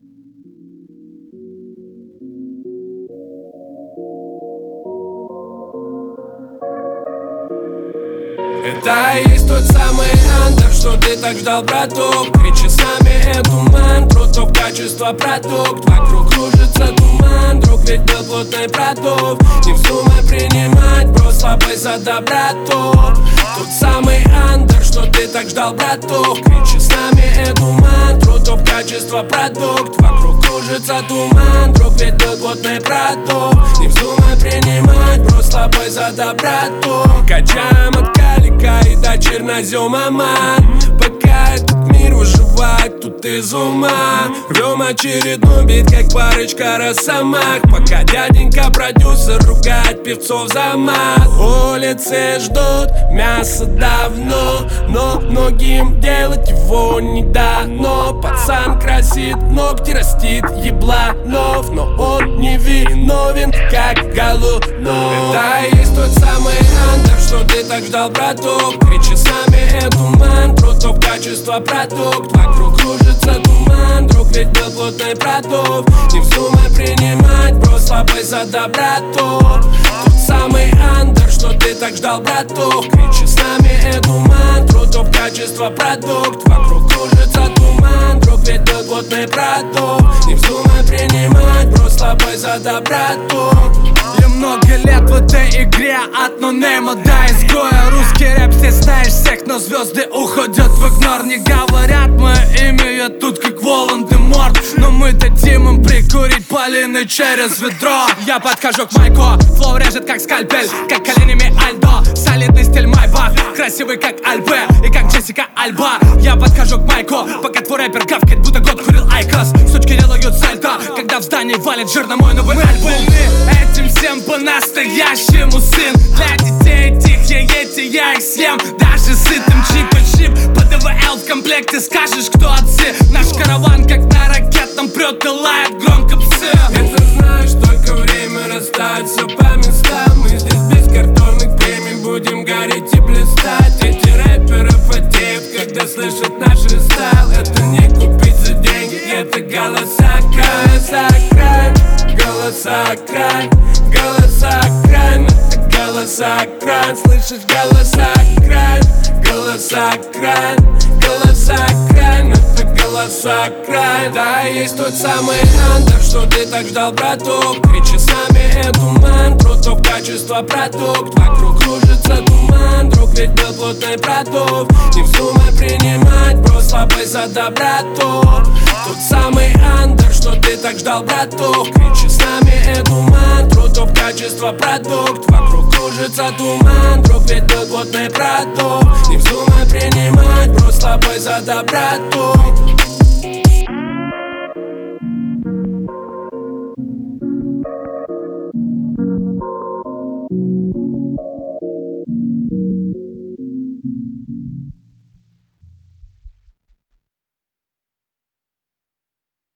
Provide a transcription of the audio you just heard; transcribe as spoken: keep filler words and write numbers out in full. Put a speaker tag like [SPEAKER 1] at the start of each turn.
[SPEAKER 1] Это и есть тот самый андер, что ты так ждал, браток. Три часами эту мантру, топ-качество продукт. Вокруг кружится туман, друг, ведь был плотный продукт. Не вздумай принимать, бро, слабый за доброту. Тот самый андер, что ты так ждал, браток. Кричи с нами эту мантру, топ-качество продукт. Вокруг кружится туман, друг, ведь был плотный продукт. Не вздумай принимать, бро, слабый за доброту. Качаем от калика и до чернозема, ман. Пока этот мир выживает, тут из ума. Рвем очередной бит, как парочка росомах. Пока дяденька продюсер ругает певцов за мат. Улицы ждут мясо давно, но многим делать его не дано. Пацан красит, ногти растит ебланов, но он не виновен, как Голунов. Это и есть тот самый андер, что ты так ждал, браток. Кричи с нами эту мантру, топ-качество продукт. Вокруг кружится туман, друг, ведь был плотный продукт. Не вздумай принимать, бро, слабый за доброту. Тот самый андер, что ты так ждал, браток. Кричи с нами эту мантру, топ-качество продукт. Вокруг кружится туман, друг, ведь был плотный продукт. Не вздумай принимать, бро, слабый за доброту.
[SPEAKER 2] Я много лет в этой игре, от нонейма до изгоя. Русский рэп, все знаешь всех, но звезды уходят в игнор. Не говорят мое имя, я тут как Волан-де-Морт, но мы дадим им прикурить полины через ведро. Я подхожу к майку, флоу режет как скальпель, как коленями Альдо. Солидный стиль Майбах, красивый как Альбе и как Джессика Альба. Я подхожу к майку, пока твой рэпер гавкает, будто год курил Айкос. Сучки делают сальто, когда в здании валит жир на мой новый альбом. Этим всем по-настоящему, сын. Для детей тихие эти, я их съем. Даже сытым чип-чип по ДВЛ в комплекте скажешь, кто отцы. Наш караван как на ракетном прет и лает громко псы.
[SPEAKER 1] Это знаешь, только время расставит все по местам. Мы здесь без картонных премий будем гореть и блистать. Эти рэперы потеют, когда слышат наш рестайл. Это не купить за деньги, это голоса голоса крайм, голоса крайм, голоса крайм, это голоса крайм. Слышишь, голоса крайм, голоса крайм, голоса крайм, это голоса крайм. Да, есть тот самый андер, что ты так ждал, браток. Кричи с нами эту мантру, топ-качество продукт. Вокруг кружится туман, друг, ведь был плотный продукт. Не вздумай принимать, бро, слабый за доброту. Тот самый андер, что ты так ждал, браток. Кричи с нами эту мантру, топ-качество продукт. Вокруг кружится туман, друг, ведь был плотный продукт. Не вздумай принимать, бро, слабый за доброту.